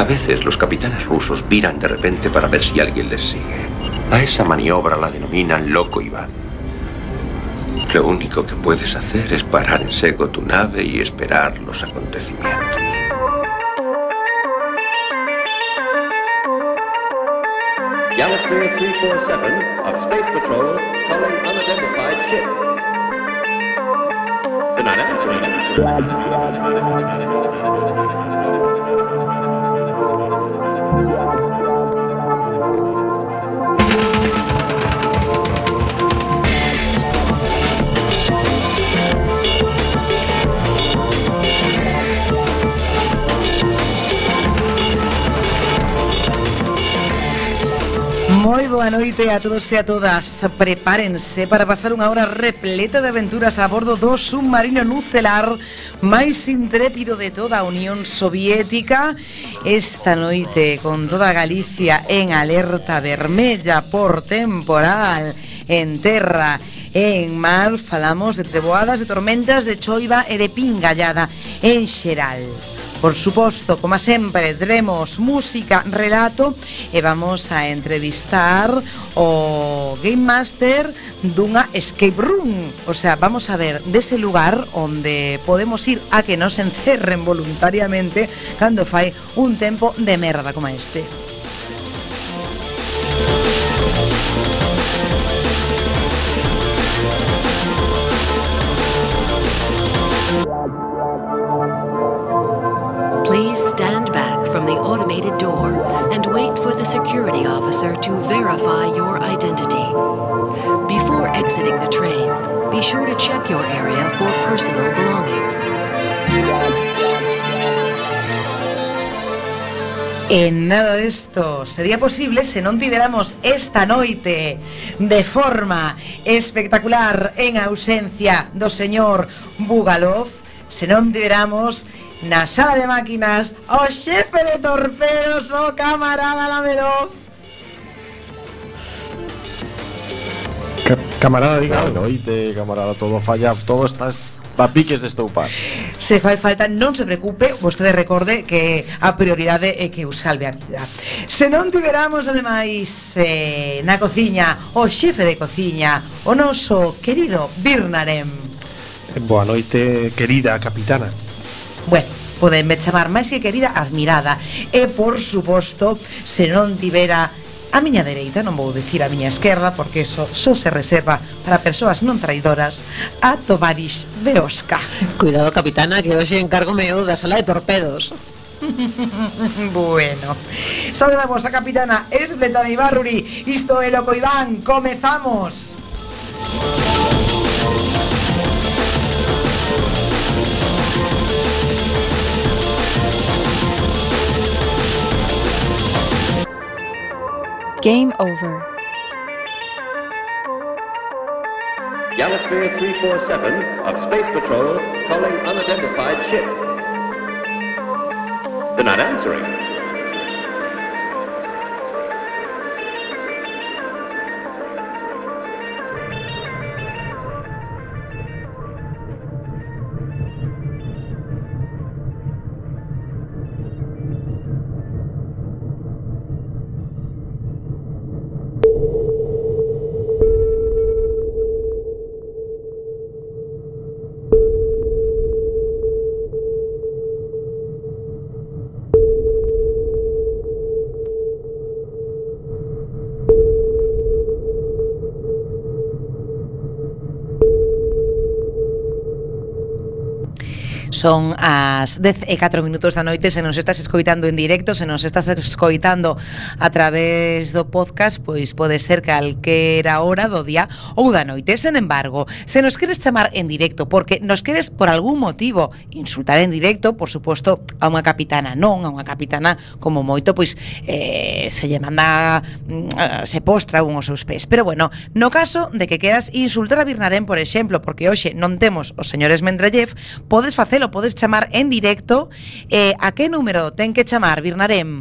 veces los capitanes rusos viran de repente para ver si alguien les sigue. A esa maniobra la denominan loco Iván. Lo único que puedes hacer es parar en seco tu nave y esperar los acontecimientos. Yamasphere 347 of Space Patrol calling unidentified ship. The night answer. Moi boa noite a todos e a todas. Prepárense para pasar unha hora repleta de aventuras a bordo do submarino nucelar máis intrépido de toda a Unión Soviética. Esta noite, con toda Galicia en alerta vermella por temporal, en terra e en mar, falamos de treboadas, de tormentas, de choiva e de pingallada en xeral. Por suposto, como sempre, teremos música, relato e vamos a entrevistar o Game Master dunha escape room. O sea, vamos a ver dese lugar onde podemos ir a que nos encerren voluntariamente cando fai un tempo de merda como este. Please stand back from the automated door and wait for the security officer to verify your identity. Before exiting the train, be sure to check your area for personal belongings. En nada desto sería posible se non tiveramos esta noite de forma espectacular en ausencia do señor Bugalov, se non tiveramos na sala de máquinas o xefe de torpedos, o camarada Lameloz. Camarada, diga noite, camarada, todo falla, todo está a piques de estoupar. Se fai falta, non se preocupe, vostede recorde que a prioridade é que o salve a vida. Se non tiveramos, ademais, na cociña, o xefe de cociña, o noso querido Birnarem. Boa noite, querida capitana. Bueno, podenme chamar máis que querida, admirada. E, por suposto, se non tivera a miña dereita, non vou dicir a miña esquerda, porque eso só se reserva para persoas non traidoras, a Tovarish Beoska. Cuidado, capitana, que hoxe encárgome eu da sala de torpedos. Bueno, saludamos a capitana Esbleta de Ibarruri. Isto é Loco Iván, comezamos. Game over. Yamasphere 347 of Space Patrol calling unidentified ship. They're not answering. Son as 10:04 da noite. Se nos estás escoitando en directo, se nos estás escoitando a través do podcast, pois pode ser calquera hora do día ou da noite. Sen embargo, se nos queres chamar en directo porque nos queres por algún motivo insultar en directo, por suposto, a unha capitana non, a unha capitana como moito, pois se lle manda, se postra un aos seus pés. Pero bueno, no caso de que queras insultar a Birnarem, por exemplo, porque hoxe non temos os señores Mendeleev, podes facelo, podes chamar en directo. A que número ten que chamar, Birnarem?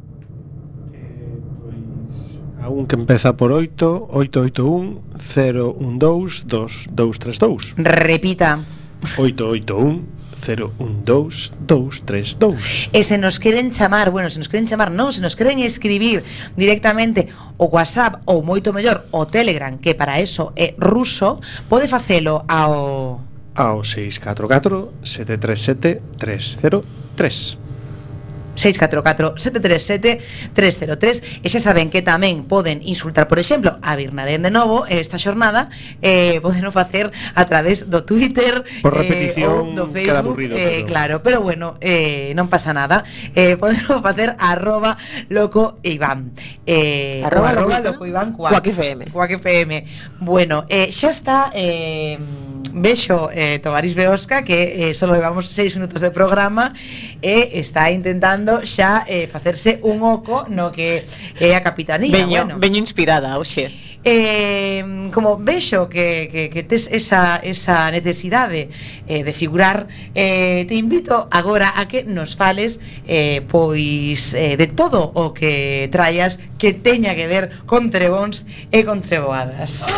Pois a un que empeza por 8, 881 012 2232. Repita. 881-012-232. E se nos queren chamar, se nos queren escribir directamente o WhatsApp ou moito mellor o Telegram, que para eso é ruso, pode facelo ao 644-737-303. 644-737-303. E xa saben que tamén poden insultar, por exemplo, a Birnarén de novo esta xornada, podeno facer a través do Twitter, por repetición, ou do Facebook, queda aburrido, claro, pero bueno, non pasa nada. Podeno facer @locoivan, @locoivan Cuac FM. Bueno, xa está. Vexo Tovarís Beosca que só levamos 6 minutos de programa e está intentando xa facerse un oco no que é a capitanía. Veño inspirada hoxe. Como vexo que tes esa necesidade de figurar, te invito agora a que nos fales pois de todo o que traías que teña que ver con trebóns e con treboadas.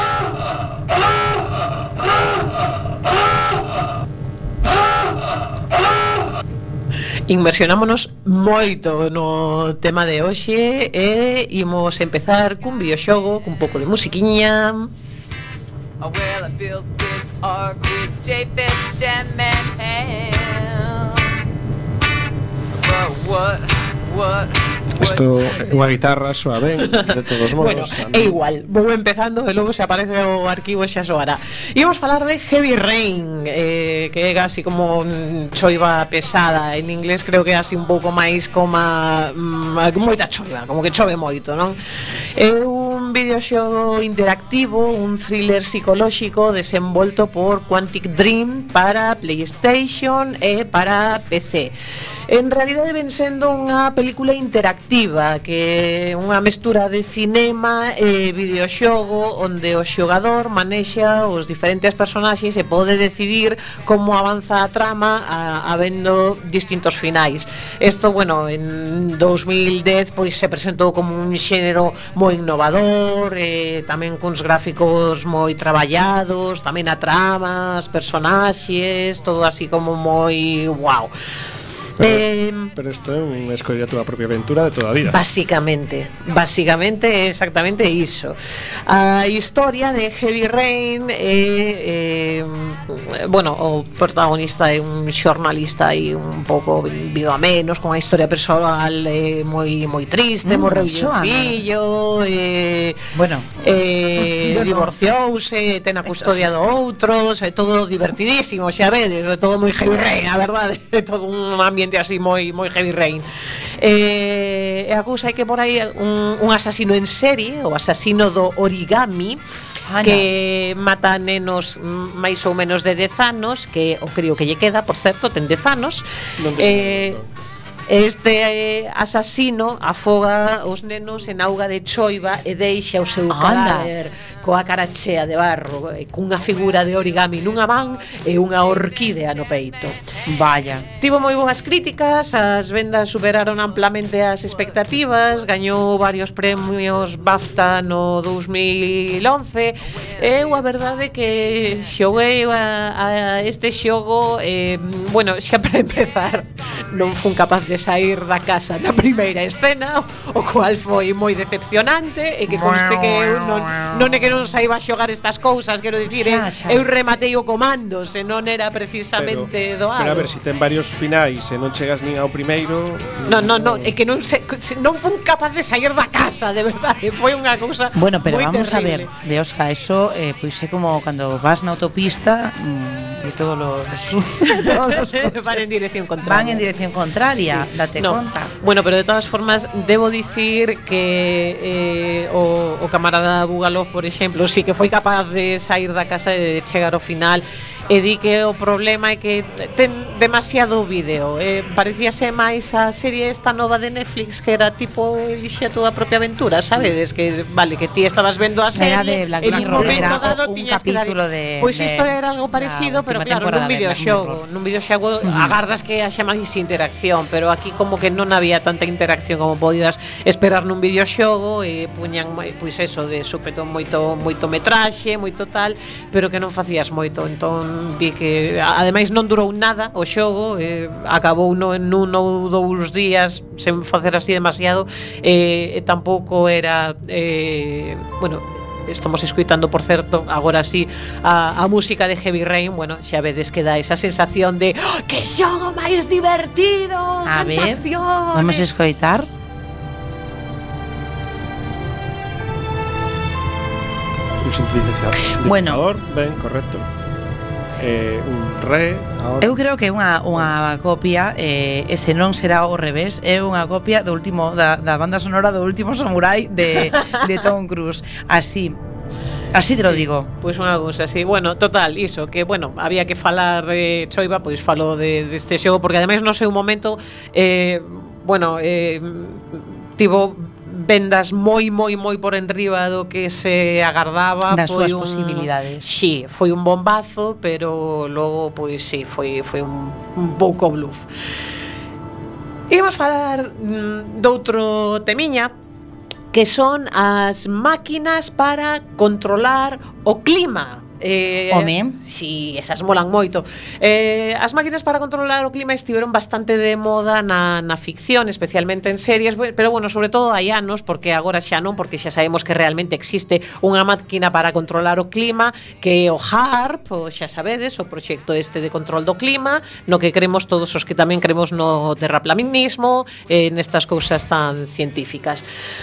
Inmersionámonos moito no tema de hoxe e imos empezar cun videoxogo, cun pouco de musiquiña. Oh, well, I built this ark with J-Fish and Manham. But what Isto é unha guitarra soa ben, de todos modos. Bueno, é igual, vou empezando e logo se aparece o arquivo xa soará. Íbamos falar de Heavy Rain, que é así como choiva pesada. En inglés creo que é así un pouco máis como moita choiva, como que chove moito, non? É un videoxogo interactivo, un thriller psicolóxico desenvolto por Quantic Dream para PlayStation e para PC. En realidade ven sendo unha película interactiva, que é unha mestura de cinema e videoxogo onde o xogador manexa os diferentes personaxes e pode decidir como avanza a trama habendo distintos finais. Isto, bueno, en 2010 pois se presentou como un xénero moi innovador, tamén cuns gráficos moi traballados, tamén a trama, os personaxes, todo así como moi wow. Pero isto é unha escolla a túa propia aventura de toda a vida. Basicamente é exactamente iso. A historia de Heavy Rain é bueno, o protagonista é un xornalista e un pouco vivido a menos, con a historia persoal moi triste, morreu un fillo, divorciouse, ten a custodia do outro, é todo divertidísimo, xa vedes, é todo moi Heavy Rain, a verdade, é todo un ambiente así moi Heavy Rain. E a cousa é que por aí un asasino en serie, o asasino do origami, que mata nenos máis ou menos de 10 anos, que o creo que lle queda, por certo, ten 10 anos. Este asasino afoga os nenos en auga de choiva e deixa o seu cadáver coa cara chea de barro, cunha figura de origami nunha man e unha orquídea no peito. Vaya. Tivo moi boas críticas, as vendas superaron amplamente as expectativas, gañou varios premios BAFTA no 2011. Eu a verdade que xoguei a este xogo, bueno, xa para empezar, non fun capaz de sair da casa na primeira escena, o cual foi moi decepcionante, e que conste que eu non é que non saiba xogar estas cousas, quero dicir, eu rematei o comando, se non era precisamente doado. Pero a ver, se ten varios finais e non chegas nin ao primeiro. Non, é que non fun capaz de sair da casa, de verdade, foi unha cousa. Bueno, pero vamos terrible. A ver, Beosca, eso pois é como cando vas na autopista e todos los van en dirección contraria. Sí. Date conta. Bueno, pero de todas formas debo dicir que o camarada Bugalov, por exemplo, sí que foi capaz de sair da casa e de chegar ao final, e di que o problema é que ten demasiado vídeo. Parecíase máis a serie esta nova de Netflix, que era tipo elixe a túa propia aventura, sabedes? Que vale, que ti estabas vendo a serie de Black en un Mirror, momento dado un tiñas que dar. Pois isto era algo parecido, pero claro, nun videoxogo agardas que haxa máis interacción, pero aquí como que non había tanta interacción como podidas esperar nun videoxogo, e puñan pois eso de súpeto moito metraxe, moito tal, pero que non facías moito. Entón di que ademais non durou nada o xogo, acabou en un ou 2 días sen facer así demasiado, e tampouco era bueno, estamos escuitando, por certo, agora sí, a música de Heavy Rain. Bueno, xa vedes que dá esa sensación de que xogo máis divertido. A ver, cantaciones. vamos a escoitar. Un sintetizador. Bueno. Ben, correcto. Un re. Ahora. Eu creo que é unha copia, ese non será ao revés, é unha copia do último da banda sonora do Último Samurái de Tom Cruise. Así te lo digo. Pois unha cousa así. Bueno, total, iso, que bueno, había que falar de Choiva, pois falo deste xogo, porque ademais no seu momento tivo vendas moi por enriba do que se agardaba, das súas posibilidades. Sí, foi un bombazo, pero logo pois sí, foi un pouco bluff. Imos falar doutro temiña, que son as máquinas para controlar o clima. Home. Si, esas molan moito. As máquinas para controlar o clima estiveron bastante de moda na ficción, especialmente en series, pero bueno, sobre todo hai anos, porque agora xa non, porque xa sabemos que realmente existe unha máquina para controlar o clima, que é o HAARP, o xa sabedes, o proxecto este de control do clima, no que cremos todos os que tamén cremos no terraplanismo, nestas cousas tan científicas.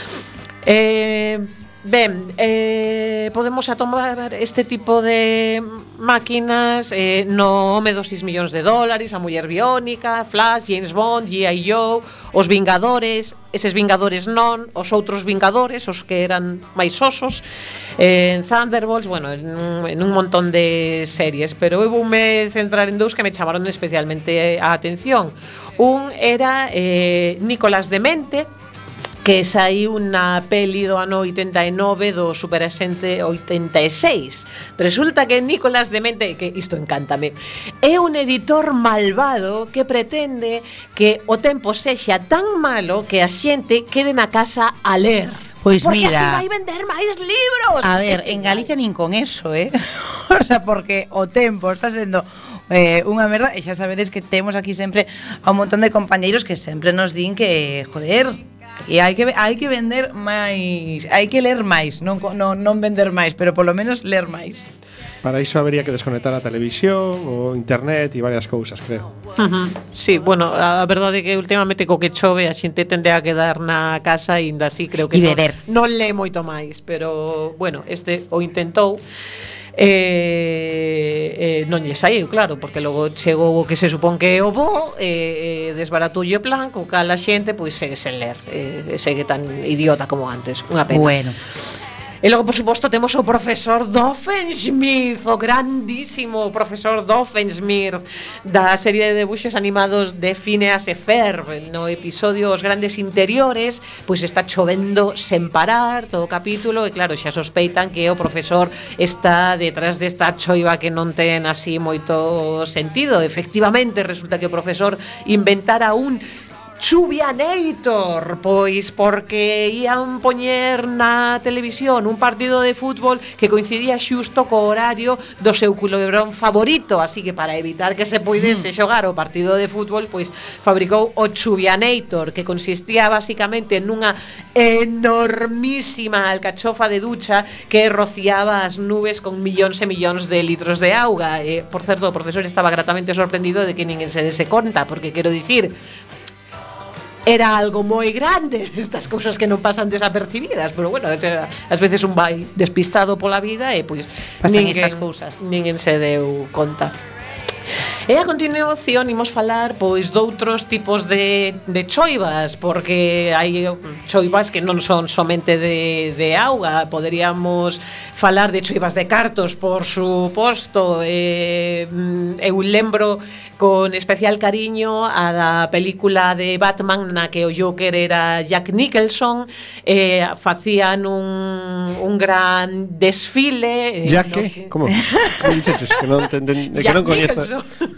Podemos atomar este tipo de máquinas no Home dos 6 millóns de dólares, a Muller Biónica, Flash, James Bond, G.I. Joe, os Vingadores, eses Vingadores non, os outros Vingadores, os que eran máis osos, en Thunderbolts, bueno, en un montón de series, pero eu voume centrar en dous que me chamaron especialmente a atención. Un era Nicolás Demente, que saiu na peli do ano 89 do Superaxente 86. Resulta que Nicolás Demente, que isto encántame, é un editor malvado que pretende que o tempo sexa tan malo que a xente quede na casa a ler. Pois porque mira, así vai vender máis libros. A ver, en Galicia nin con eso, o sea, porque o tempo está sendo unha merda, e xa sabedes que temos aquí sempre a un montón de compañeiros que sempre nos din que, joder, e hai que vender máis, hai que ler máis, non vender máis, pero polo menos ler máis. Para iso habería que desconectar a televisión, o internet e varias cousas, creo. Sí, bueno, a verdade é que últimamente co que chove a xente tende a quedar na casa e ainda así creo que non lee moito máis, pero bueno, este o intentou. Non lle saiu, claro, porque logo chegou o que se supón que é o bo, desbaratoulle o plan, co cal a xente pois segue sen ler, segue tan idiota como antes. Unha pena. Bueno. E logo, por suposto, temos o profesor Doofenshmirtz, o grandísimo profesor Doofenshmirtz da serie de debuxos animados de Phineas e Ferb. No episodio Os Grandes Interiores, pois está chovendo sen parar todo o capítulo, e claro, xa sospeitan que o profesor está detrás desta choiva que non ten así moito sentido. Efectivamente, resulta que o profesor inventara un Chuvianator, pois porque ían poñer na televisión un partido de fútbol que coincidía xusto co horario do seu culebrón favorito, así que para evitar que se poidese xogar o partido de fútbol, pois fabricou o Chuvianator, que consistía basicamente nunha enormísima alcachofa de ducha que rociaba as nubes con millóns e millóns de litros de auga. Por certo, o profesor estaba gratamente sorprendido de que ninguén se dese conta, porque quero dicir, era algo moi grande, estas cousas que non pasan desapercibidas, pero bueno, ás veces un vai despistado pola vida e pois pasan estas cousas. Ninguén se deu conta. E a continuación imos falar pois doutros tipos de choivas, porque hai choivas que non son somente de auga. Poderíamos falar de choivas de cartos, por suposto. Eu lembro con especial cariño a da película de Batman na que o Joker era Jack Nicholson. Facían un gran desfile. ¿Jack qué? ¿Cómo? ¿Cómo dices? Que non entenden, que non coñezo.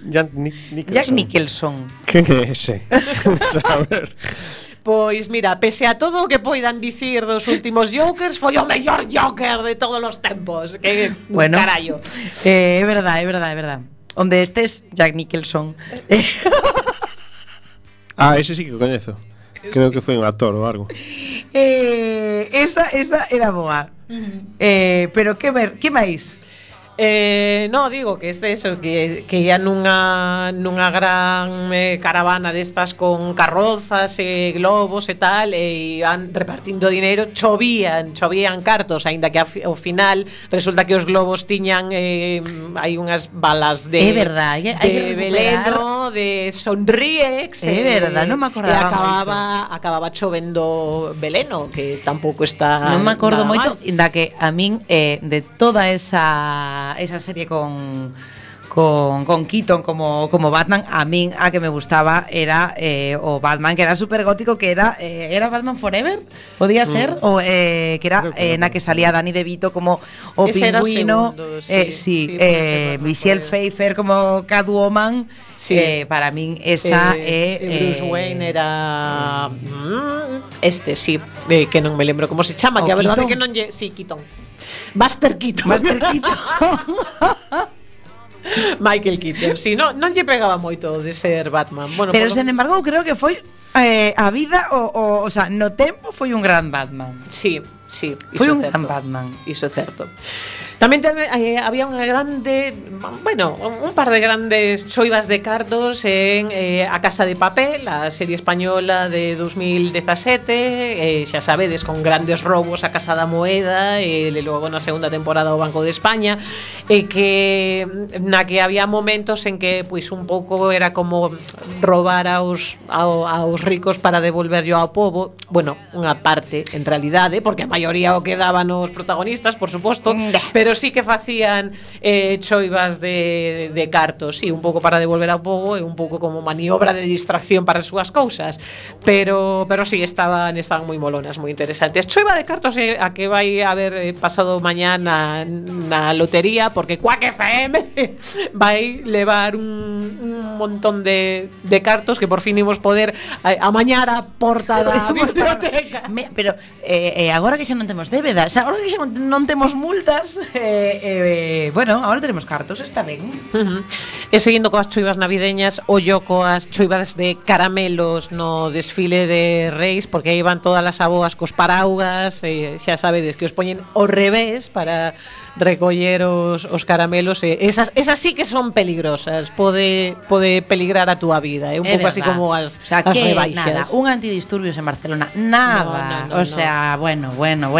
Nicholson. Jack Nicholson. Quen é ese? A ver. Pois mira, pese a todo o que poidan dicir dos últimos Jokers, foi o mellor Joker de todos os tempos. Que Bueno, carallo. É verdad. Onde estes, Jack Nicholson. Ese sí que o coñezo. Creo que foi un actor ou algo. Esa era boa. Pero que máis? No, digo que eso, que ia nunha gran caravana destas con carrozas e globos e tal, e iban repartindo dinero, chovían cartos, aínda que ao final resulta que os globos tiñan hai unhas balas de verdad, de veleno, de Sonriex, verdad, non me acordaba e acababa chovendo veleno, que tampouco está non me acordo moito, mal. inda que a min de toda esa serie con Keaton como Batman, a min a que me gustaba era o Batman que era super gótico, que era Batman Forever, podía ser, o que era na que salía Danny DeVito como o Ese pingüino, era o segundo, Michelle Pfeiffer como Catwoman. Para min esa Bruce Wayne era que non me lembro como se chama, que a verdade Keaton. que non lle, Keaton. Buster Keaton. Michael Keaton. Non lle pegaba moito de ser Batman. Bueno, pero sen embargo creo que foi a vida o sea, no tempo foi un gran Batman. Sí, foi un gran Batman. Iso é certo. Tamén había unha grande, un par de grandes choivas de cartos en A Casa de Papel, a serie española de 2017, xa sabedes, con grandes robos a Casa da Moeda, e logo na segunda temporada o Banco de España, e que na que había momentos en que pois un pouco era como robar aos ricos para devolverlo ao pobo. Bueno, unha parte en realidade, porque a maioría o que daban os protagonistas, por suposto, pero sí que facían choivas de cartos, sí, un pouco para devolver ao pobo e un pouco como maniobra de distracción para as súas cousas, pero sí, estaban moi molonas, moi interesantes. Choiva de cartos a que vai haber pasado mañán na lotería, porque Quack FM vai levar un montón de cartos que por fin imos poder amañar a porta da biblioteca. Pero agora que xa non temos débedas, agora que xa non temos multas, bueno, agora tenemos cartos, está ben. E seguindo coas choivas navideñas, ollo coas choivas de caramelos no desfile de Reis, porque aí van todas as aboas cos paraugas, xa sabedes que os poñen ao revés para recoller os caramelos, esas sí que son peligrosas, pode peligrar a túa vida, un pouco así como as rebaixas. Nada, un antidisturbios en Barcelona, nada. No, o sea, bueno.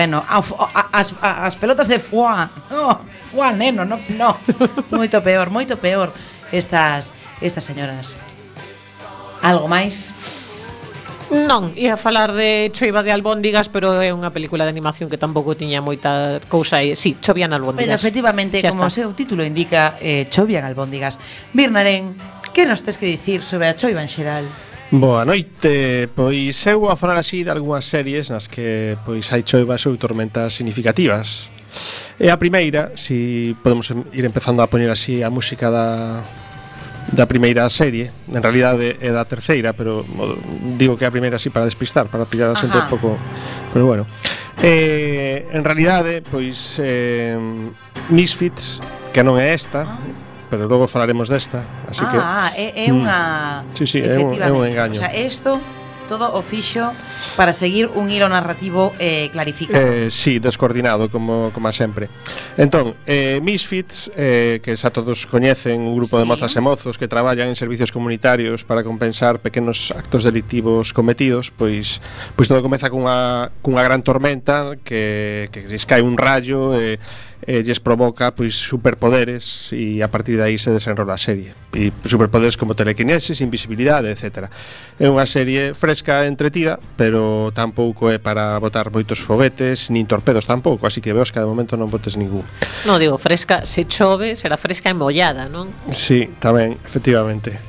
As pelotas de foie. No, foie, neno, no. Moito peor estas señoras. Algo máis? Non, ia falar de choiva de albóndigas, pero é unha película de animación que tampouco tiña moita cousa aí. Sí, chovían albóndigas. Pero efectivamente, xa como o está. seu título indica, chovían albóndigas. Birnarén, que nos tes que dicir sobre a choiva en xeral? Boa noite, pois eu vou a falar así de algunhas series nas que pois hai choivas ou tormentas significativas. E a primeira, si podemos ir empezando a poñer así a música da primeira serie, en realidade é da terceira, pero digo que a primeira así para despistar, para pillar a xente un pouco, pero bueno. En realidade, pois Misfits, que non é esta, pero logo falaremos desta, así que é unha sí, é un engaño. O sea, isto todo o fixo para seguir un hilo narrativo clarificado. Sí, descoordinado, como sempre. Entón, Misfits, que xa todos coñecen, un grupo de mozas e mozos que traballan en servicios comunitarios para compensar pequenos actos delictivos cometidos, pois todo comeza cunha gran tormenta que lles cae un rayo e lles provoca pois superpoderes, e a partir de aí se desenrola a serie. E superpoderes como telequinesis, invisibilidade, etc. É unha serie fresca e entretida, pero tampouco é para botar moitos foguetes, nin torpedos tampouco, así que veos que de momento non botes ningún. Non, digo, fresca, se chove, será fresca e mollada, non? Sí, tamén, efectivamente.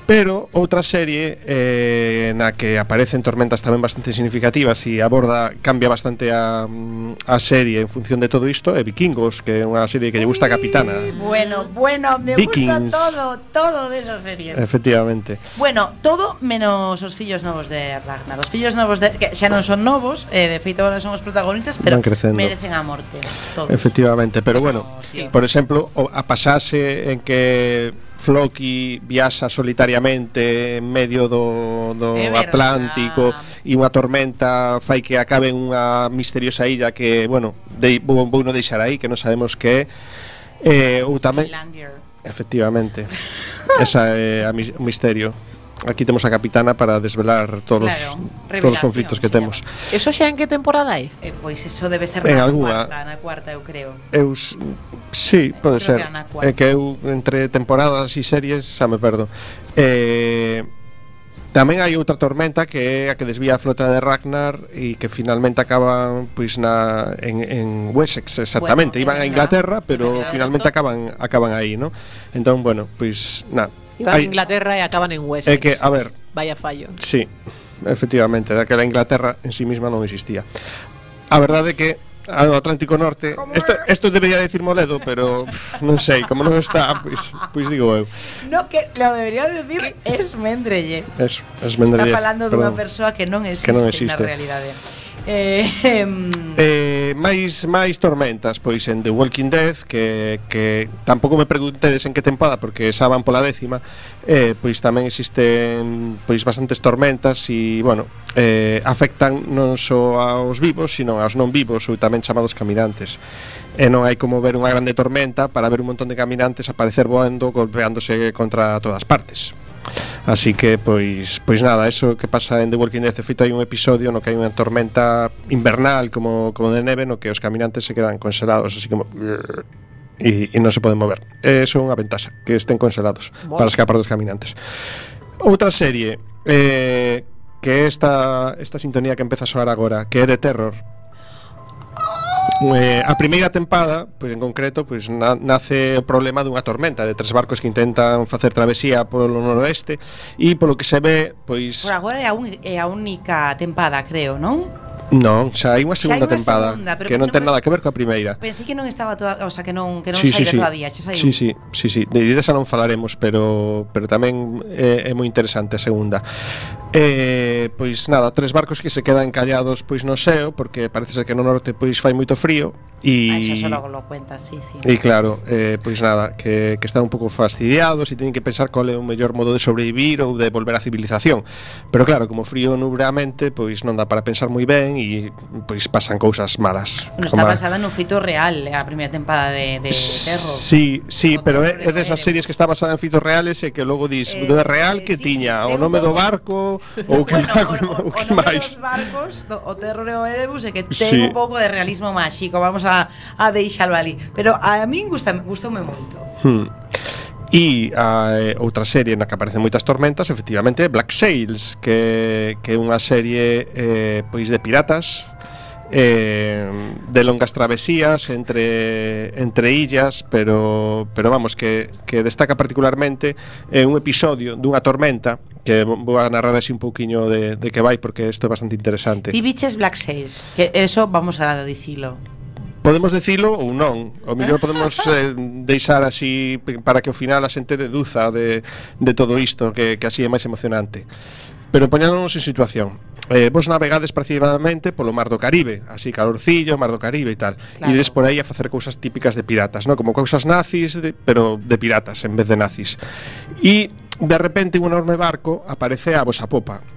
Pero outra serie na que aparecen tormentas tamén bastante significativas e cambia bastante a serie en función de todo isto é Vikingos, que é unha serie que lle gusta a Capitana. Bueno, me Vikings. gusta todo de esa serie. Efectivamente. Bueno, todo menos os fillos novos de Ragnar. Os fillos novos que xa non son novos, de feito agora son os protagonistas, pero merecen a morte todos. Efectivamente, pero bueno, sí. Por exemplo, a pasase en que Floki viaxa solitariamente en medio do Atlántico e unha tormenta fai que acabe en unha misteriosa illa que, bueno, vou non deixar aí, que non sabemos que é, ou tamén efectivamente esa é o misterio. Aquí temos a Capitana para desvelar todos os conflitos que temos. Eso xa en que temporada hai? Pois eso debe ser na cuarta, eu creo. Sí, pode ser. É que eu entre temporadas e series xa me perdo. Tamén hai outra tormenta que é a que desvía a flota de Ragnar e que finalmente acaba pois en Wessex, exactamente. Iban a Inglaterra, pero finalmente acaban aí, ¿no? Entón, bueno, pois iban a Inglaterra e acaban en Wessex. É que, a ver, vaya fallo. Sí, efectivamente, daquela Inglaterra en sí misma non existía. A verdade é que ao Atlántico Norte, isto debería decir Moledo, pero non sei, como non está, pois digo eu. No, que lo debería decir Esmendrelle. Esmendrelle. Está falando dunha persoa que non existe na realidade. máis tormentas pois en The Walking Dead que tampouco me preguntedes en que tempada porque xa van pola 10ª, pois tamén existen pois bastantes tormentas e bueno, afectan non só aos vivos sino aos non vivos ou tamén chamados caminantes. E non hai como ver unha grande tormenta para ver un montón de caminantes aparecer voando, golpeándose contra todas partes. Así que, pois nada, eso que pasa en The Walking Dead. De feito, hai un episodio no que hai unha tormenta invernal como de neve, no que os caminantes se quedan congelados, así como e non se poden mover. Eso é unha ventaxa, que estén congelados para escapar dos caminantes. Outra serie que é esta sintonía que empeza a soar agora, que é The Terror. A primeira tempada, pois en concreto, pois nace o problema dunha tormenta de 3 barcos que intentan facer travesía polo noroeste e polo que se ve, pois por agora é a única tempada, creo, non? Non, xa hai unha segunda tempada que non ten nada que ver coa primeira. Pensei que non estaba toda, o sea, que non saíra todavía, xa saiu. Sí, de esa non falaremos, pero tamén é moi interesante a segunda. Pois nada, 3 barcos que se quedan encallados pois no xeo, porque parece ser que no norte pois fai moito frío e eso só logo lo cuenta, sí. E claro, pois nada, que están un pouco fastidiados e teñen que pensar qual é o mellor modo de sobrevivir ou de volver á civilización. Pero claro, como frío nubra a mente, pois non dá para pensar moi ben e pois pasan cousas malas. Bueno, está basada nun feito real a primeira tempada de Terror. Sí, pero é desas series que está basada en feitos reales e que logo dis, do real que tiña o nome do barco ou que máis. Os barcos, o Terror e o Erebus é que ten un pouco de realismo máxico, vamos a deixalo ali. Pero a min gustoume moito. E outra serie na que aparecen moitas tormentas, efectivamente, Black Sails, que é unha serie pois de piratas, de longas travesías entre illas, pero vamos, que destaca particularmente un episodio dunha tormenta que vou a narrar así un pouquiño de que vai, porque isto é bastante interesante. Ti biches Black Sails, que eso vamos a dicilo. Podemos decilo ou non. O mellor podemos deixar así para que ao final a xente deduza de todo isto, que así é máis emocionante. Pero poñámonos en situación. Vos navegades precisamente polo Mar do Caribe, así calorcillo, Mar do Caribe e tal. E ides por aí a facer cousas típicas de piratas, ¿no? Como cousas nazis, pero de piratas en vez de nazis. E de repente un enorme barco aparece a vosa popa.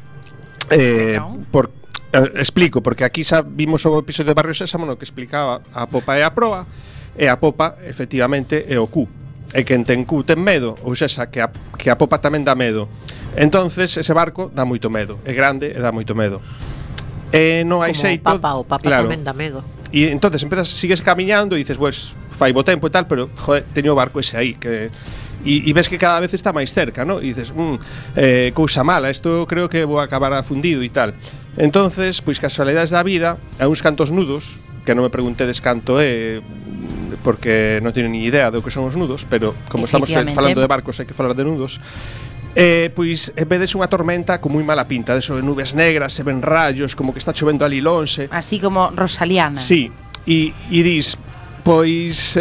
Explico, porque aquí xa vimos o episodio de Barrio Sésamo no que explicaba a popa e a proa, e a popa efectivamente é o Q. E quen ten Q ten medo, ou sexa, que a popa tamén dá medo. Entonces ese barco dá moito medo, é grande e dá moito medo. E non hai xeito, o papa claro, tamén dá medo. E entonces sigues camiñando e dices, pues, fai bo tempo e tal, pero joder, teño o barco ese aí que e ves que cada vez está máis cerca, ¿no? E dices, cousa mala, isto creo que vou acabar afundido e tal. Entonces, pois casualidades da vida, hai uns cantos nudos, que non me preguntedes canto é, porque non teño ni idea do que son os nudos, pero como estamos falando de barcos hai que falar de nudos. Pois vedes unha tormenta con moi mala pinta, de eso de nubes negras, se ven rayos, como que está chovendo ali lonxe. Así como Rosaliana. Sí, e dis, pois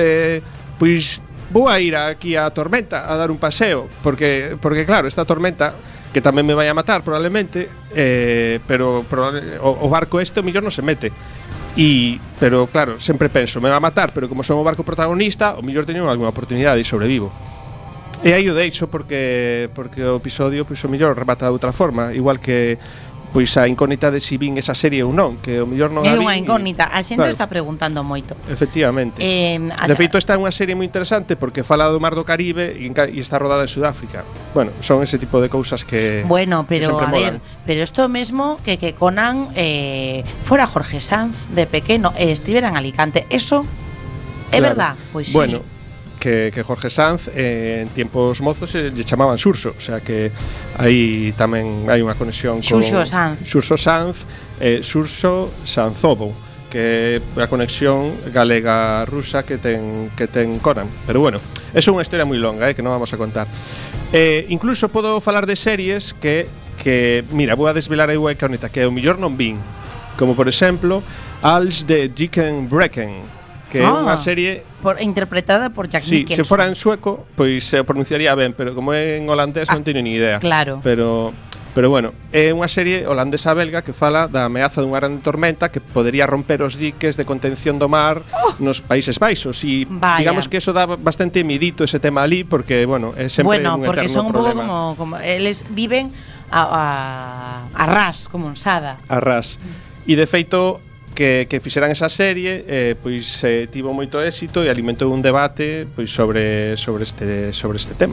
vou a ir aquí á tormenta a dar un paseo, porque claro, esta tormenta que tamén me vai a matar probablemente, pero o barco o millor non se mete. Pero claro, sempre penso, me va a matar, pero como son o barco protagonista, o mellor teño algunha oportunidade e sobrevivo. E aí o deixo porque o episodio pois o mellor remata de outra forma, igual que pois a incógnita de si vin esa serie ou non, que o mellor non a É vin. unha incógnita, a xente claro, está preguntando moito. Efectivamente. De feito, esta é unha serie moi interesante porque fala do Mar do Caribe e está rodada en Sudáfrica. Bueno, son ese tipo de cousas que Bueno, pero que a ver, pero isto mesmo que Conan fora Jorge Sanz de pequeno e estivera en Alicante, eso é Claro. verdad? Pois Bueno, sí. que Jorge Sanz en tiempos mozos lle chamaban Xurxo, o sea que aí tamén hai unha conexión con Xurxo Sanz. Xurxo Sanz, Xurxo Sanzobo, que é a conexión galega-rusa que ten Conan. Pero bueno, é unha historia moi longa, que non vamos a contar. Incluso podo falar de series que mira, vou a desvelar aí unha incógnita que o mellor non vin, como por exemplo Als de Dicken Brecken, que é unha serie interpretada por Jack Nicholson. Se fora en sueco, pois se pronunciaría ben, pero como é en holandés non teño ni idea. Claro. Pero bueno, é unha serie holandesa belga que fala da ameaza dunha grande tormenta que podería romper os diques de contención do mar nos Países Baixos e digamos que eso dá bastante midito ese tema ali porque, bueno, é sempre un eterno problema. Bueno, porque son un pouco como eles viven a ras, como en Sada. A ras. E de feito que fixeran esa serie pois tivo moito éxito e alimentou un debate pois sobre este tema.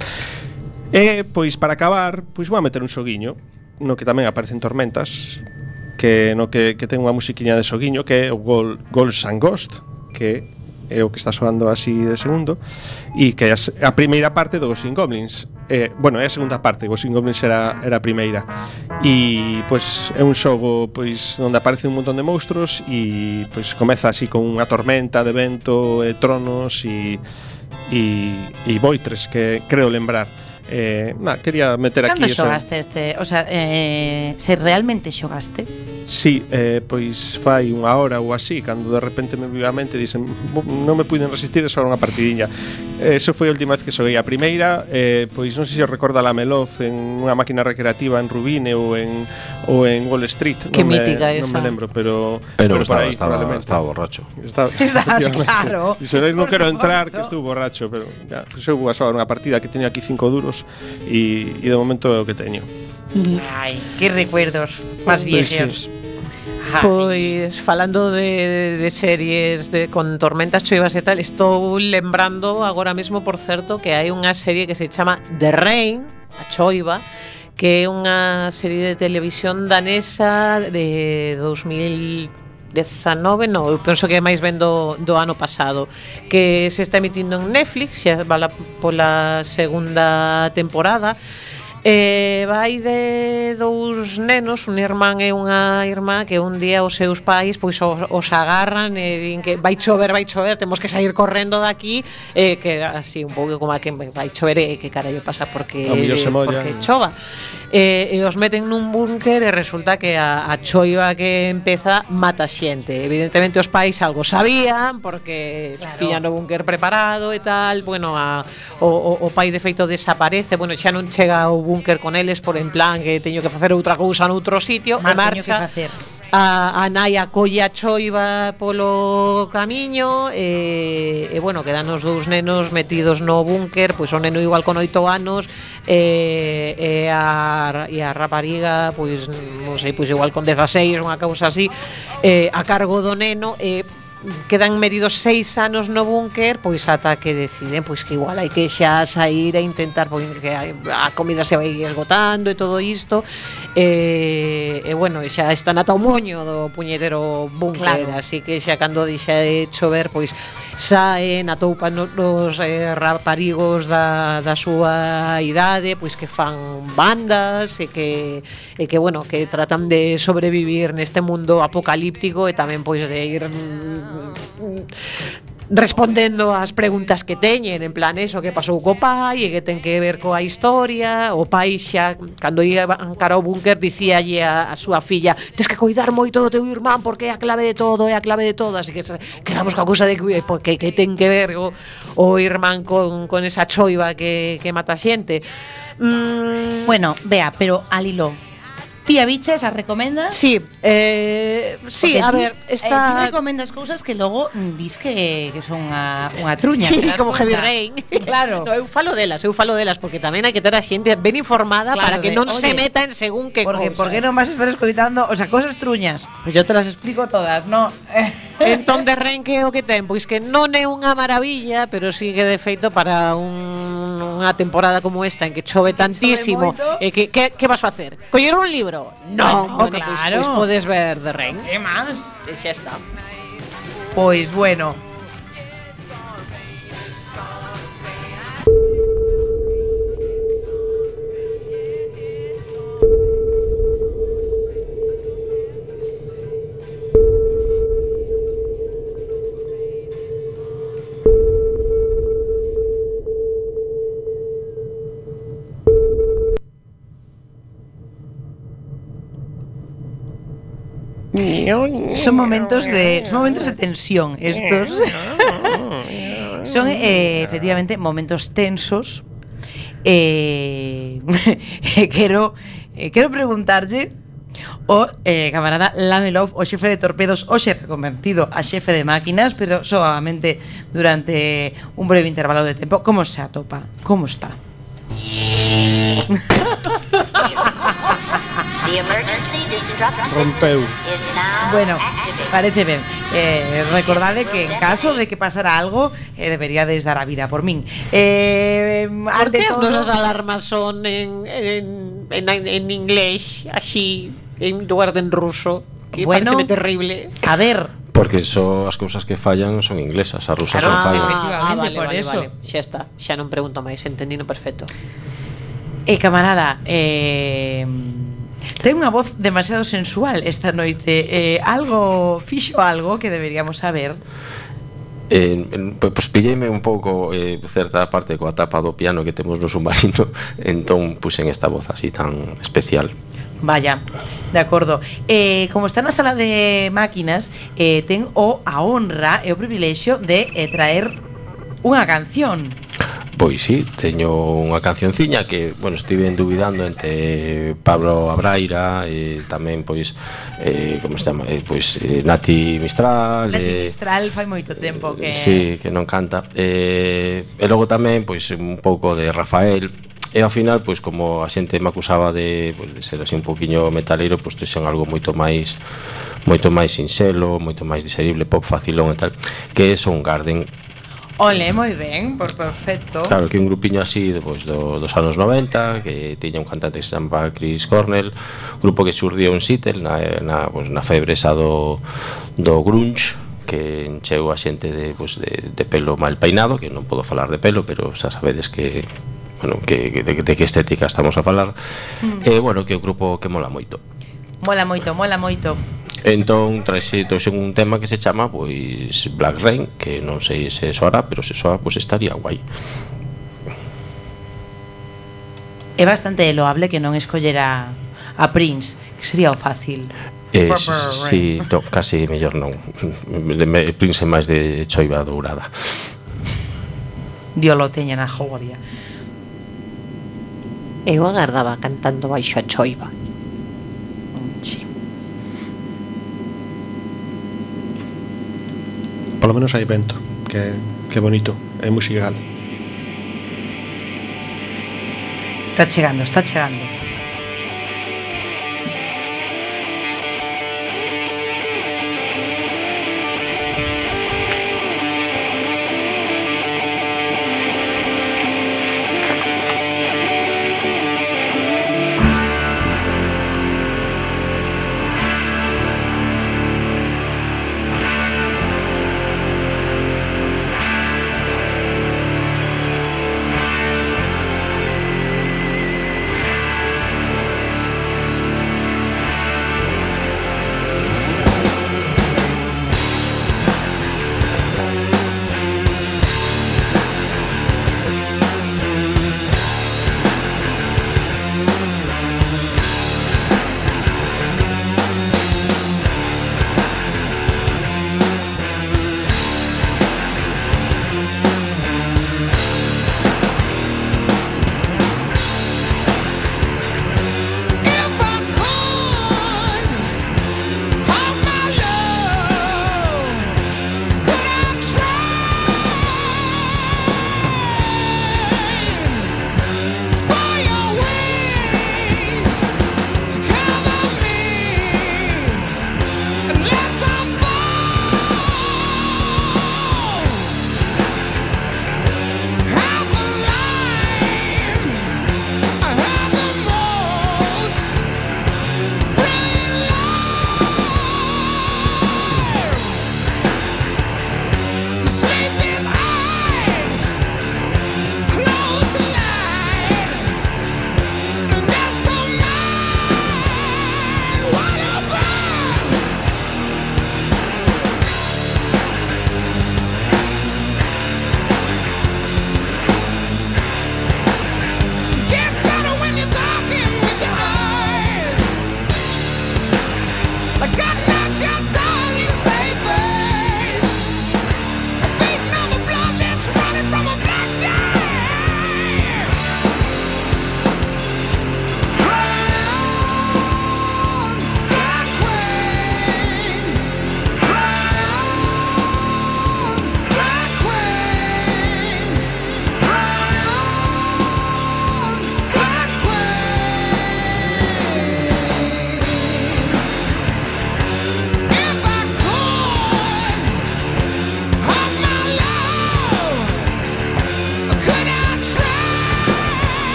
E pois para acabar, pois vou a meter un xoguiño no que tamén aparecen tormentas, que ten unha musiquiña de xoguiño que é o Ghosts and Ghost, que é o que está soando así de segundo, e que é a primeira parte do Ghosts and Goblins. Bueno, é a segunda parte, Ghosts and Goblins era a primeira. E pois é un xogo pois onde aparece un montón de monstruos e pois comeza así con unha tormenta de vento, tronos e boitres que creo lembrar. Quería meter aquí eso. Cando xogaste o sea, se realmente xogaste? Sí, pois fai unha hora ou así, cando de repente me viu a mente dicen, non me puiden resistir, é só unha partidiña. Eso foi a última vez que xoguei. A primeira, pois non sei se recorda la Melov en unha máquina recreativa en Rubine ou en Wall Street. Que mítica esa. Non me lembro, pero por aí, estaba borracho. Estás claro. Dixo, non quero entrar, que estuvo borracho, pero ya, eu vou a xogar unha partida que teño aquí 5 duros e de momento é o que teño. Ai, que recuerdos máis viejos. Pois falando de series con tormentas, choivas e tal, estou lembrando agora mesmo, por certo, que hai unha serie que se chama The Rain, a choiva, que é unha serie de televisión danesa de 2019, no, eu penso que é máis ben do ano pasado, que se está emitindo en Netflix, xa va pola segunda temporada. Vai de dous nenos, un irmán e unha irmá, que un día os seus pais pois os agarran e din que vai chover, temos que sair correndo daqui, que así un pouco como a que vai chover e que carallo pasa porque chova. E os meten nun búnker e resulta que a choiva que empeza mata xente. Evidentemente os pais algo sabían porque tiñan o búnker preparado e tal. Bueno, o pai de feito desaparece. Bueno, xa non chega ao búnker con eles por en plan que teño que facer outra cousa noutro sitio e marcha. A nai acolle a choiva polo camiño e bueno, quedan os dous nenos metidos no búnker, pois o neno igual con 8 anos e a rapariga pois non sei, pois igual con 16, unha cousa así, a cargo do neno e quedan medidos 6 anos no búnker, pois ata que deciden pois que igual hai que xa sair e intentar pois que a comida se vai esgotando e todo isto e bueno, xa están ata o moño do puñetero búnker, así que xa cando dixa de chover pois saen, atoupan os raparigos da súa idade, pois que fan bandas e que bueno, que tratan de sobrevivir neste mundo apocalíptico e tamén pois de ir respondendo ás preguntas que teñen, en plan eso que pasou co pai e que ten que ver coa historia. O pai xa, cando iban cara ao búnker, dicíalle a súa filla: tes que coidar moito do teu irmán porque é a clave de todo, é a clave de todo. Así que quedamos coa cousa de que ten que ver o irmán con esa choiva que mata xente. Bueno, vea, pero Alilo, ti a biches, as recomendas? Sí, sí, a ver, Ti está... recomendas cousas que logo dis que son unha truña. Sí, ¿te das como cuenta? Heavy Rain. Claro. No, eu falo delas porque tamén hai que ter a xente ben informada, Claro, para que de, non se oye, meta en según que Porque, cousas. ¿por qué non vas a estar escoitando, o sea, cosas truñas? Pues yo te las explico todas, ¿no? Entón de Ren que é o que ten, pois que non é unha maravilla, pero sí que de feito para unha temporada como esta en que chove tantísimo, moito. e que vas facer? Coller un libro? Non, Bueno, bueno, claro. pois podes ver de Ren. ¿Qué más? E xa está. Pois bueno. Son momentos de tensión estos. Son efectivamente momentos tensos. Quero preguntarlle o camarada Lamelov, o xefe de torpedos, hoxe reconvertido a xefe de máquinas, pero solamente durante un breve intervalo de tempo. Como se atopa? Como está? The emergency destruct Rompeu. system is now Bueno, activated. parece ben. Recordade que en caso de que pasara algo, deberíades dar a vida por min. Por Ante que as todo, nosas alarmas son en inglés, así, en lugar de en ruso? Que Bueno. pareceme terrible. a ver, Porque as cousas que fallan son inglesas, as rusas Claro, non fallan. efectivamente, por vale, eso. vale. Xa está, xa non pregunto máis, entendino perfecto. camarada, ten unha voz demasiado sensual esta noite. Fixo algo que deberíamos saber. Pois pilleime un pouco certa parte coa tapa do piano que temos no submarino, entón puxen esta voz así tan especial. Vaya, de acordo. Como está na sala de máquinas, ten a honra e o privilexio de traer unha canción. Pois sí, teño unha cancionciña que, bueno, estive dubidando entre Pablo Abraira e tamén, pois, como se chama? Nati Mistral. Nati Mistral fai moito tempo que... Sí, que non canta. E logo tamén, pois, un pouco de Rafael. E ao final, pois, como a xente me acusaba de ser así un poquinho metaleiro, pois trouxen algo moito máis sinxelo, moito máis digerible, pop facilón e tal, que é Soundgarden. Ole, moi ben, pois perfecto. Claro, que un grupiño así dos anos 90, que tiña un cantante que se chama Chris Cornell, grupo que xurdiu en Seattle na febre esa do grunge, que encheu a xente de pelo mal peinado, que non podo falar de pelo, pero xa sabedes que, bueno, de que estética estamos a falar. E bueno, que é un grupo que mola moito. Mola moito. Entón trouxen un tema que se chama pois Black Rain, que non sei se soará, pero se soa pois estaría guai. É bastante loable que non escollera a Prince, que sería o fácil. Sí, no, casi mellor non. Prince máis de choiva dourada. Dios lo teña na jogoria. Eu agardaba cantando baixo a choiva. Sí. Polo menos hai vento, que bonito, é musical. Está chegando.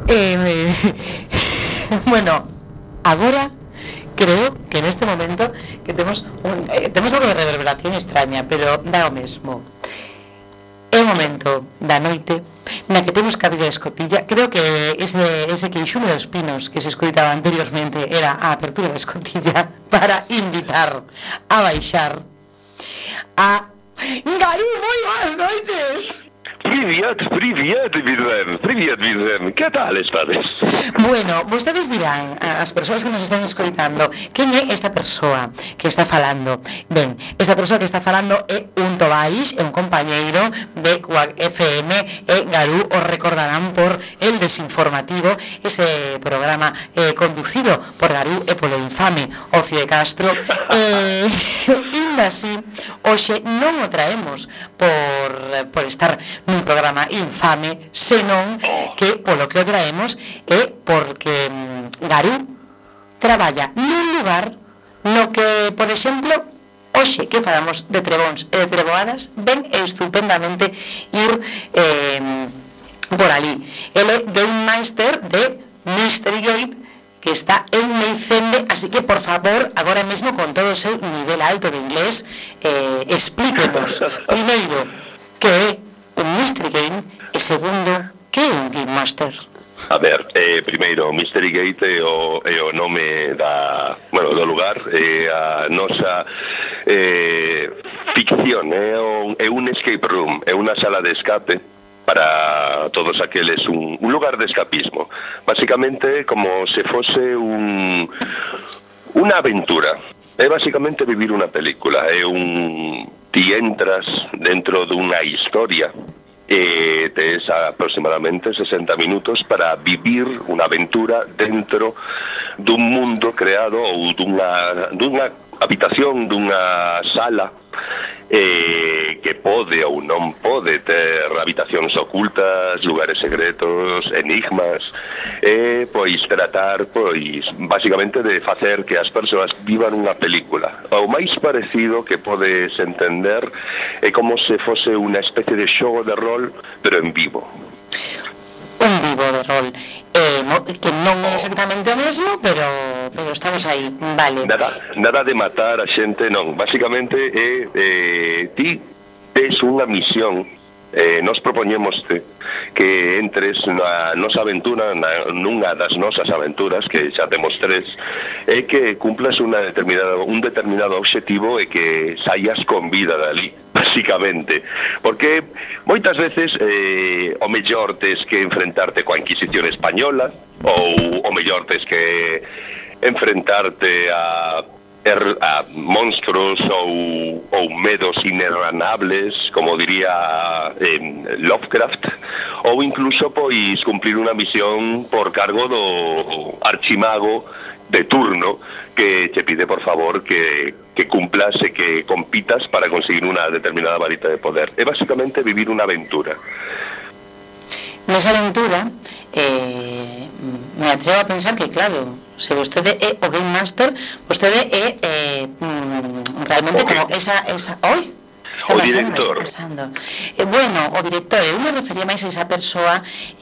Bueno, agora creo que neste momento que temos algo de reverberación extraña, pero dá o mesmo. É o momento da noite na que temos que abrir a escotilla. Creo que ese queixume dos pinos que se escoitaba anteriormente era a apertura da escotilla para invitar a baixar a Garú. Moi boas noites. Привет, Vidren. Que tal estades? Bueno, vostedes dirán, as persoas que nos están escoitando, quen é esta persoa que está falando? Ben, esta persoa que está falando é un Tobais, é un compañeiro de Quack FM e Garú os recordarán por El Desinformativo, ese programa conducido por Garú e polo infame Ocio de Castro. Inda así, hoxe non o traemos por estar nun programa infame, senón que polo que o traemos é porque Garú traballa nun lugar no que, por exemplo, hoxe que falamos de trebóns e de treboadas, ven estupendamente ir por ali. Ele é Game Master de Mystery Gate, que está en Meicende, así que, por favor, agora mesmo con todo o seu nivel alto de inglés, explíquenos, primeiro, que é un Mystery Game e segundo, que é un Game Master? A ver, primeiro, Mystery Gate é o nome do lugar, a nosa ficción, é un escape room, é unha sala de escape para todos aqueles, un lugar de escapismo. Básicamente, como se fose unha aventura. É basicamente vivir unha película, ti entras dentro dunha historia e tes aproximadamente 60 minutos para vivir unha aventura dentro dun mundo creado ou dunha habitación, dunha sala que pode ou non pode ter habitacións ocultas, lugares secretos, enigmas, pois tratar, basicamente de facer que as persoas vivan unha película. O máis parecido que podes entender é como se fose unha especie de xogo de rol, pero en vivo. Un vivo de rol, que non é exactamente o mesmo, pero estamos aí, vale. Nada de matar a xente, non. Basicamente ti tes unha misión, nos propoñémoste que entres na nosa aventura, nunha das nosas aventuras, que xa temos 3, é que cumplas un determinado obxectivo e que saias con vida dali, basicamente. Porque moitas veces o mellor tes que enfrentarte coa Inquisición española, ou o mellor tes que enfrentarte a monstruos ou medos inerranables, como diría Lovecraft, ou incluso pois cumplir unha misión por cargo do archimago de turno que te pide por favor que cumplas e que compitas para conseguir unha determinada varita de poder. É basicamente vivir unha aventura. Nesa aventura me atrevo a pensar que, claro, se vostede é o Game Master, vostede é realmente como esa oi? Está o pasando, director. Bueno, o director, eu me refería máis a esa persoa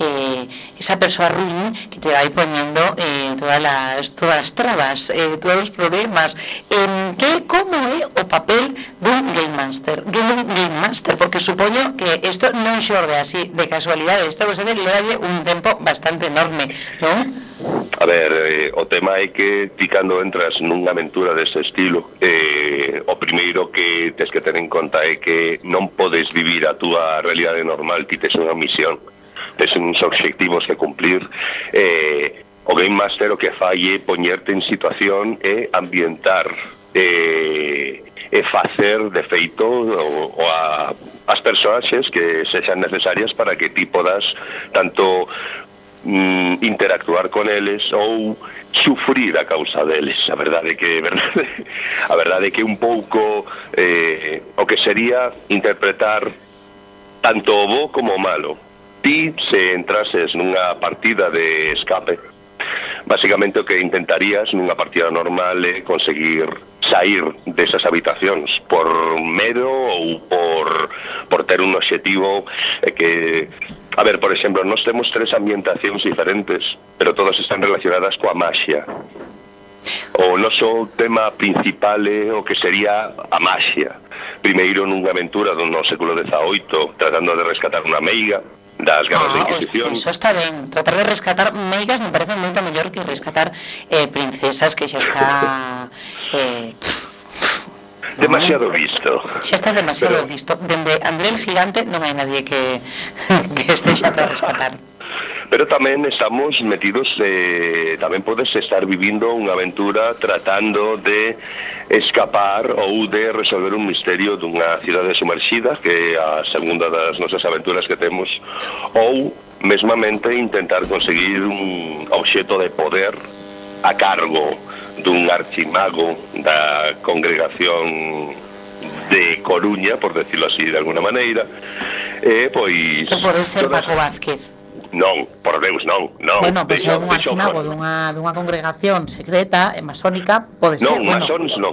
ruín que te vai poñendo todas as trabas, todos os problemas. Como é o papel dun Game Master? Game Master, porque supoño que isto non xorde así de casualidade, isto você levalle un tempo bastante enorme, non? A ver, o tema é que ti cando entras nunha aventura deste estilo, o primeiro que tes que ter en conta é que non podes vivir a túa realidade normal, ti tes unha misión, tes uns obxectivos que cumplir. O Game Master o que fai é poñerte en situación e ambientar e facer de feito as personaxes que sexan necesarias para que ti podas tanto interactuar con eles ou sufrir a causa deles. A verdade é que un pouco o que sería interpretar tanto o bo como o malo. Ti, se entrases nunha partida de escape, basicamente o que intentarías nunha partida normal é conseguir sair desas habitacións por medo ou por ter un obxectivo que A ver, por exemplo, nós temos 3 ambientacións diferentes, pero todas están relacionadas coa maxia. O noso tema principal é o que sería a maxia. Primeiro nunha aventura do século XVIII, tratando de rescatar unha meiga das garras da Inquisición. Eso está ben. Tratar de rescatar meigas me parece moito mellor que rescatar princesas, que xa está... demasiado visto. Xa está demasiado visto. Dende André el Gigante non hai nadie que estexa para rescatar. Pero tamén estamos metidos, tamén podes estar vivindo unha aventura tratando de escapar ou de resolver un misterio dunha cidade sumerxida, que é a segunda das nosas aventuras que temos, ou mesmamente intentar conseguir un obxeto de poder a cargo dun archimago da congregación de Coruña, por decirlo así de alguna maneira, pois... Que pode ser Paco Vázquez. Non, por Deus, non. Bueno, pois é un archimago dunha congregación secreta e masónica, pode ser, masóns non.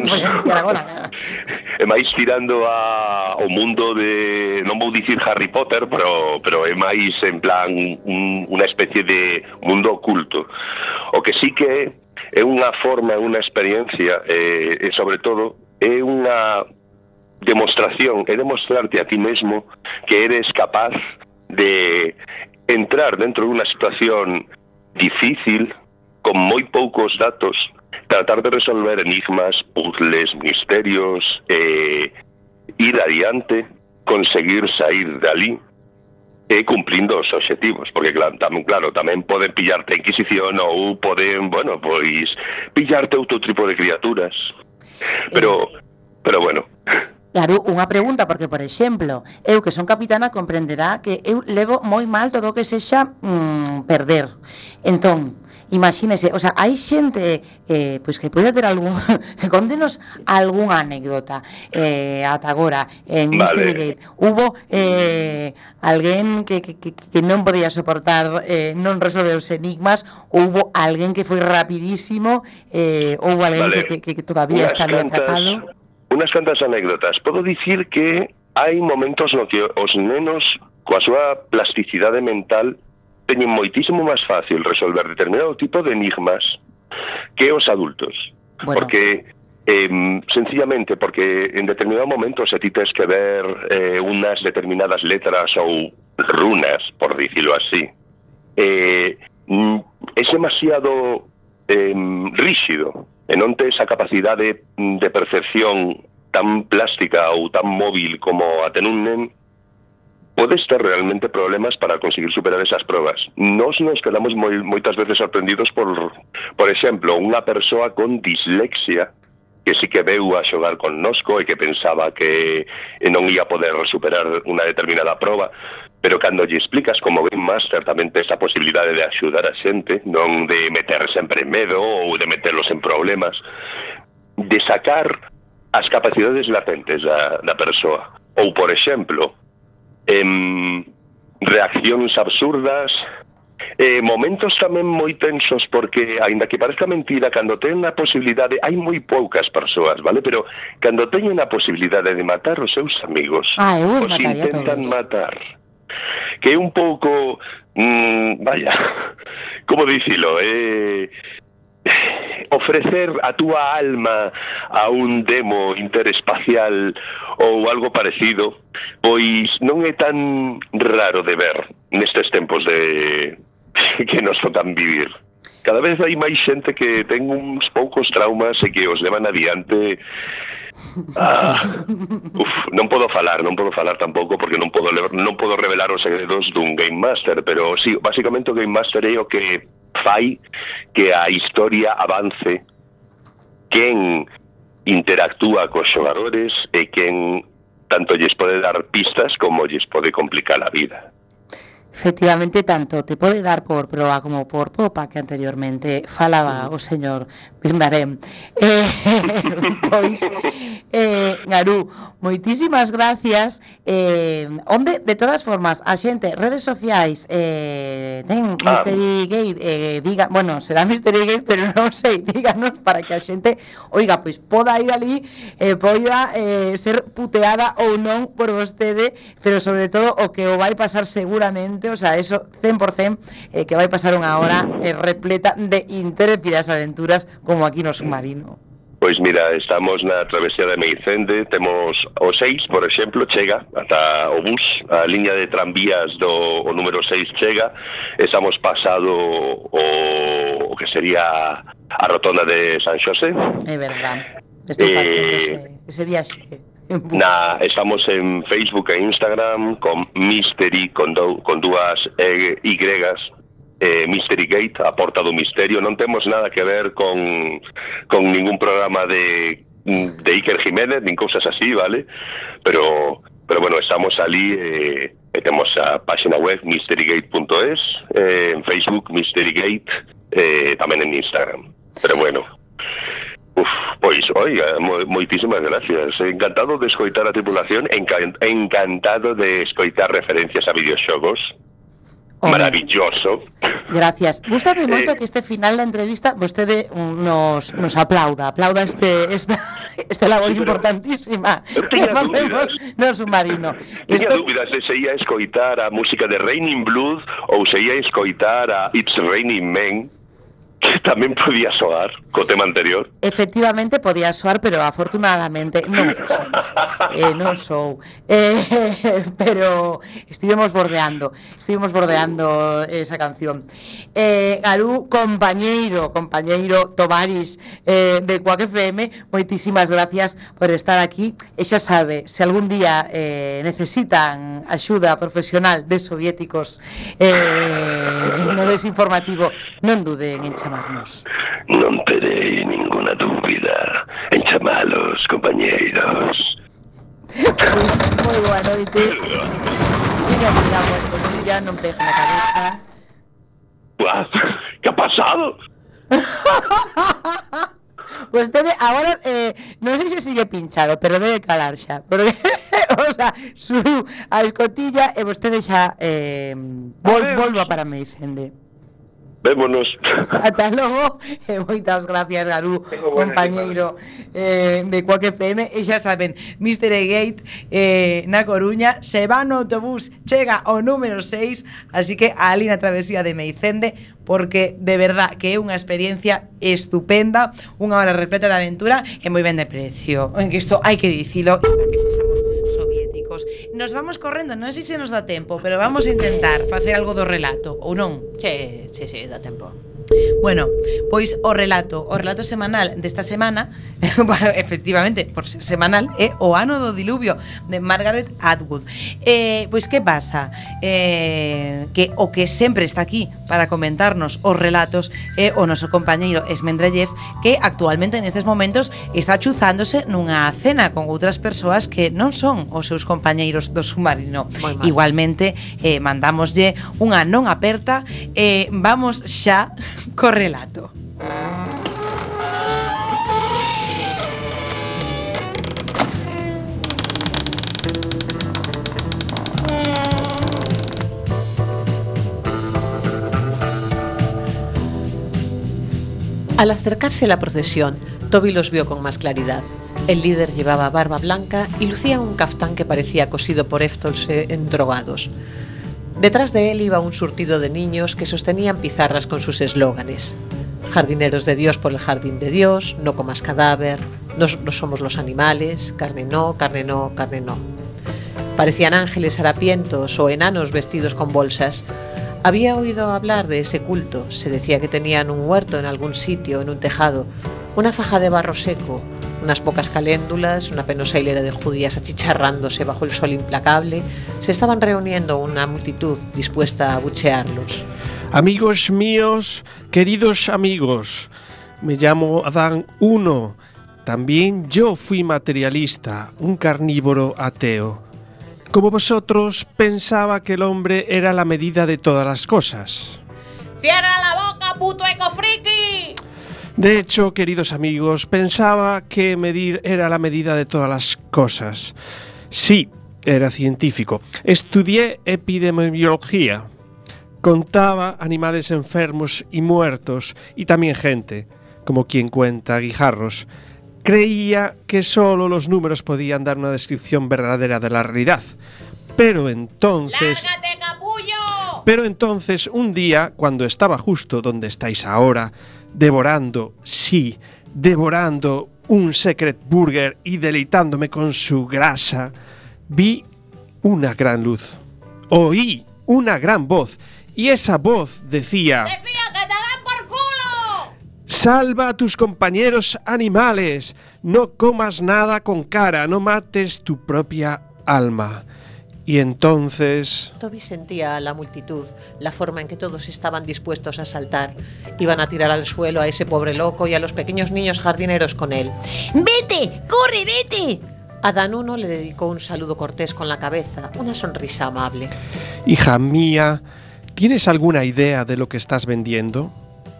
É máis tirando ao mundo de, non vou dicir Harry Potter, pero é máis en plan unha especie de mundo oculto. O que sí que é unha forma, unha experiencia, e sobre todo é unha demostración, é demostrarte a ti mesmo que eres capaz de entrar dentro dunha situación difícil, con moi poucos datos, tratar de resolver enigmas, puzzles, misterios, ir adiante, conseguir sair dali, cumplindo os obxectivos, porque claro, tamén poden pillarte a Inquisición ou poden, pois, pillarte outro tipo de criaturas. Pero bueno... Claro, unha pregunta, porque, por exemplo, eu que son capitana comprenderá que eu levo moi mal todo o que sexa perder. Entón, imagínese, o sea, hai xente pois que pode ter algún... Contenos algunha anécdota ata agora en Mystery Gate. Hubo alguén que non podía soportar non resolver os enigmas, houbo alguén que foi rapidísimo, houbo alguén que todavía está ali atrapado. Unas cantas anécdotas. Podo dicir que hai momentos no que os nenos, coa súa plasticidade mental, teñen moitísimo máis fácil resolver determinado tipo de enigmas que os adultos. Porque, sencillamente, porque en determinado momento se ti tes que ver unas determinadas letras ou runas, por dicilo así, é demasiado rígido, e non tes a capacidade de percepción tan plástica ou tan móvil como a ten un nen, podes ter realmente problemas para conseguir superar esas probas. Nos quedamos moitas veces sorprendidos por exemplo, unha persoa con dislexia que sí que veu a xogar connosco e que pensaba que non ia poder superar unha determinada proba, pero cando lle explicas como Game Master tamén tes a posibilidade de axudar a xente, non de meter sempre en medo ou de meterlos en problemas, de sacar as capacidades latentes da persoa. Ou, por exemplo, reaccións absurdas, momentos tamén moi tensos, porque, aínda que parezca mentira, cando ten a posibilidade, hai moi poucas persoas, vale? Pero cando teñen a posibilidade de matar os seus amigos, os intentan matar. Que é un pouco, como dicilo, ofrecer a túa alma a un demo interespacial ou algo parecido, pois non é tan raro de ver nestes tempos que nos tocan vivir. Cada vez hai máis xente que ten uns poucos traumas e que os levan adiante. Non podo falar tampouco, porque non podo revelar os segredos dun Game Master, pero sí, basicamente o Game Master é o que fai que a historia avance, quen interactúa cos xogadores e quen tanto lles pode dar pistas como lles pode complicar a vida. Efectivamente, tanto te pode dar por proa como por popa, que anteriormente falaba o señor Birnarem. Pois, Garú, moitísimas gracias. Onde, de todas formas, a xente, redes sociais, ten Mystery Gate, diga, bueno, será Mystery Gate, pero non sei, díganos para que a xente, oiga, pois poda ir ali, poida ser puteada ou non por vostede, pero sobre todo o que o vai pasar seguramente, o sea, eso 100%, que vai pasar unha hora repleta de intrépidas aventuras como aquí no submarino. Pois mira, estamos na travesía de Meicende, temos o 6, por exemplo, chega ata o bus, a liña de tranvías do o número 6 chega, estamos pasado o que sería a rotonda de San Xosé. É verdad, estou facendo ese viaxe en bus. Estamos en Facebook e Instagram con Mystery, con dúas Y, Mystery Gate, a porta do misterio. Non temos nada que ver con ningún programa de Iker Jiménez, nin cousas así, vale? Pero bueno, estamos ali, temos a página web mysterygate.es, en Facebook Mysterygate, tamén en Instagram. Pero bueno, pois, oiga, moitísimas gracias. Encantado de escoitar a tripulación, encantado de escoitar referencias a videoxogos. Maravilloso. Gracias. Gústame moito que este final da entrevista vostede nos aplauda esta labor importantísima que facemos no submarino. Tiña dúbidas de se ia escoitar a música de Raining Blood ou se ia escoitar a It's Raining Men, que tamén podía soar co tema anterior. Efectivamente podía soar, pero afortunadamente non fixemos. Non sou. Pero estivemos bordeando esa canción. Garú, compañeiro Tovaris de Quack FM, moitísimas gracias por estar aquí. E xa sabe, se algún día necesitan axuda profesional de soviéticos no desinformativo, non duden en chamarnos. Non terei ninguna dúbida en chamalos, compañeiros. Moi boa noite. Mira, pues ya non pega na cabeza. Que ha pasado? Pues agora non sei se sigue pinchado, pero debe calar xa, porque o sea, subiu a escotilla e vostede xa volva para Meicende. Vémonos. Ata logo, moitas gracias, Garú, compañeiro de Quack FM. E xa saben, Mystery Gate na Coruña, se va no autobús, chega ao número 6, así que ali na travesía de Meicende, porque de verdad que é unha experiencia estupenda, unha hora repleta de aventura e moi ben de precio. En que isto hai que dicilo, que sexamos soviéticos. Nos vamos correndo, non sei se nos dá tempo, pero vamos a intentar facer algo do relato, ou non? Sí, dá tempo. Bueno, pois o relato semanal desta semana, efectivamente, por ser semanal, é O ano do diluvio, de Margaret Atwood. Pois que pasa? Que o que sempre está aquí para comentarnos os relatos é o noso compañeiro Esmendrellev, que actualmente nestes momentos está chuzándose nunha cena con outras persoas que non son os seus compañeiros do submarino. Igualmente, mandámoslle unha non aperta e vamos xa co relato. Al acercarse la procesión, Toby los vio con más claridad. El líder llevaba barba blanca y lucía un caftán que parecía cosido por Eftols drogados. Detrás de él iba un surtido de niños que sostenían pizarras con sus eslóganes. Jardineros de Dios por el jardín de Dios, no comas cadáver, no somos los animales, carne no, carne no, carne no. Parecían ángeles harapientos o enanos vestidos con bolsas. Había oído hablar de ese culto. Se decía que tenían un huerto en algún sitio, en un tejado, una faja de barro seco, unas pocas caléndulas, una penosa hilera de judías achicharrándose bajo el sol implacable. Se estaban reuniendo una multitud dispuesta a abuchearlos. Amigos míos, queridos amigos, me llamo Adán I. También yo fui materialista, un carnívoro ateo. Como vosotros, pensaba que el hombre era la medida de todas las cosas. ¡Cierra la boca, puto ecofriki! De hecho, queridos amigos, pensaba que medir era la medida de todas las cosas. Sí, era científico. Estudié epidemiología. Contaba animales enfermos y muertos, y también gente, como quien cuenta guijarros. Creía que solo los números podían dar una descripción verdadera de la realidad. Pero entonces... ¡Lárgate, capullo! Pero entonces, un día, cuando estaba justo donde estáis ahora, devorando un Secret Burger y deleitándome con su grasa, vi una gran luz. Oí una gran voz, y esa voz decía: ¡Decía que te dan por culo! ¡Salva a tus compañeros animales! No comas nada con cara, no mates tu propia alma. Y entonces... Toby sentía a la multitud, la forma en que todos estaban dispuestos a saltar. Iban a tirar al suelo a ese pobre loco y a los pequeños niños jardineros con él. ¡Vete! ¡Corre, vete! A Dan Uno le dedicó un saludo cortés con la cabeza, una sonrisa amable. Hija mía, ¿tienes alguna idea de lo que estás vendiendo?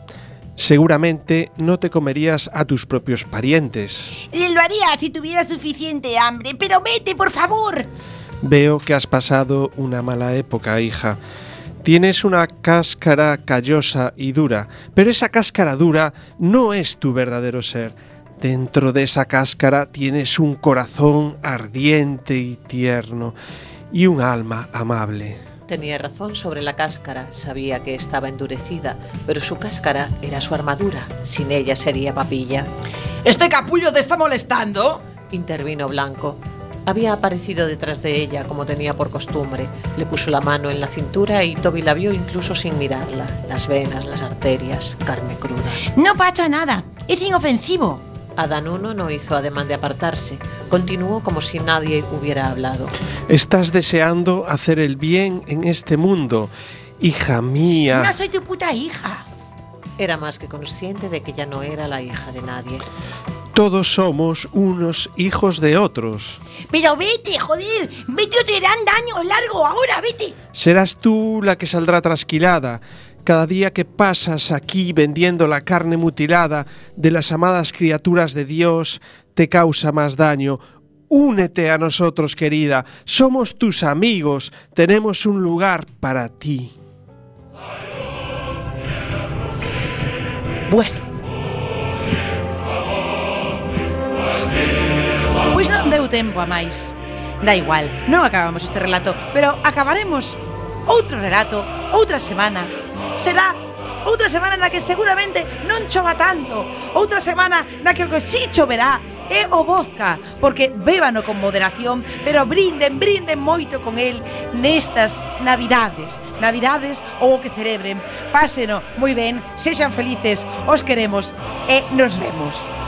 Seguramente no te comerías a tus propios parientes. Lo haría si tuviera suficiente hambre, pero vete, por favor. Veo que has pasado una mala época, hija. Tienes una cáscara callosa y dura, pero esa cáscara dura no es tu verdadero ser. Dentro de esa cáscara tienes un corazón ardiente y tierno, y un alma amable. Tenía razón sobre la cáscara, sabía que estaba endurecida, pero su cáscara era su armadura. Sin ella sería papilla. ¿Este capullo te está molestando? Intervino Blanco. Había aparecido detrás de ella, como tenía por costumbre. Le puso la mano en la cintura y Toby la vio incluso sin mirarla. Las venas, las arterias, carne cruda. No pasa nada, es inofensivo. Dan Uno no hizo ademán de apartarse. Continuó como si nadie hubiera hablado. Estás deseando hacer el bien en este mundo, hija mía. No soy tu puta hija. Era más que consciente de que ya no era la hija de nadie. Todos somos unos hijos de otros. Pero vete, joder, vete o te harán daño largo ahora, vete. Serás tú la que saldrá trasquilada. Cada día que pasas aquí vendiendo la carne mutilada de las amadas criaturas de Dios te causa más daño. Únete a nosotros, querida. Somos tus amigos. Tenemos un lugar para ti. Bueno. Pois non deu tempo a máis. Da igual, non acabamos este relato, pero acabaremos outro relato, outra semana. Será outra semana na que seguramente non chova tanto. Outra semana na que o que sí choverá é o vodka, porque bébano con moderación, pero brinden moito con el nestas Navidades ou o que celebren. Páseno moi ben, sexan felices, os queremos e nos vemos.